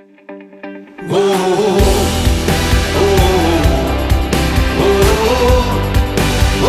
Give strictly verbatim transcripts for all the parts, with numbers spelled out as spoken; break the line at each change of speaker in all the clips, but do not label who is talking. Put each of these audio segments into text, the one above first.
Oh, oh, oh, oh, oh,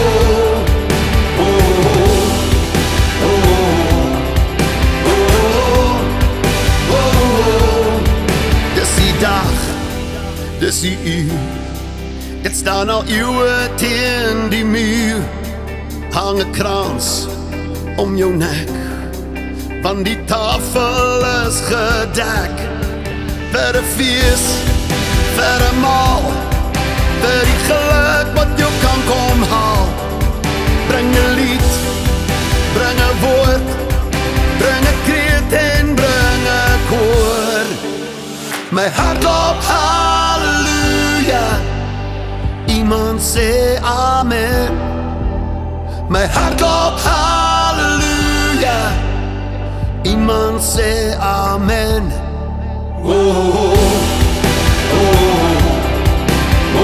oh, oh. Dis die dag, dis die uur. Dit staan al eeuwen teen die muur. Hang 'n krans om jou nek, want die tafel is gedek. Vir 'n fees, vir 'n maal, vir die geluk wat jou kan kom haal. Bring 'n lied, bring 'n woord, bring 'n kreet en bring 'n koor. My hart klop halleluja, iemand sê amen. My hart klop halleluja, iemand sê amen. Oh, oh, oh, oh,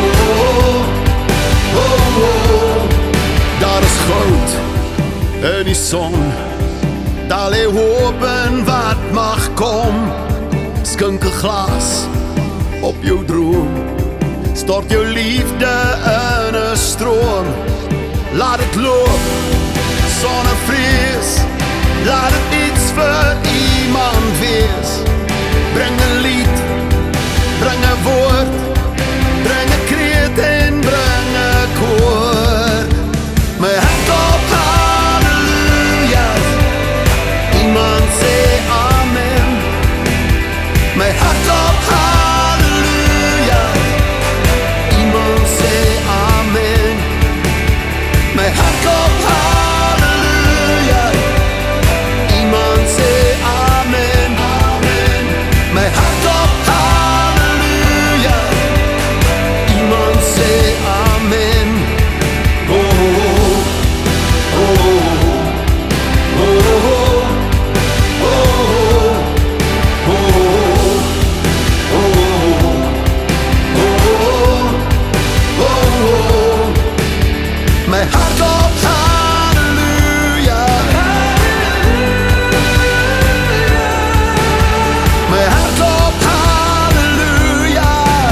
oh, oh, oh. Daar is goud in die son, daar lê hoop in wat mag kom. Skink 'n glas op jou droom, stort jou liefde in 'n stroom. Laat dit loop sonder vrees, laat dit iets vir iemand wees. Bring 'n lied, bring 'n woord, bring 'n kreet en bring 'n koor. My hart klop halleluja, iemand sê amen. My hart klop halleluja, iemand sê amen. My hart klop halleluja, iemand sê amen. My hart klop halleluja, iemand sê amen. Oh, oh, oh, oh, oh, oh, oh, oh. My hart klop halleluja, my hart klop halleluja,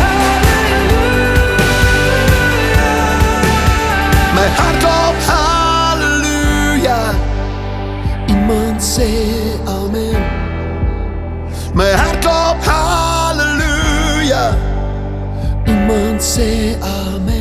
my hart klop halleluja, iemand sê amen. My hart klop halleluja, iemand sê amen.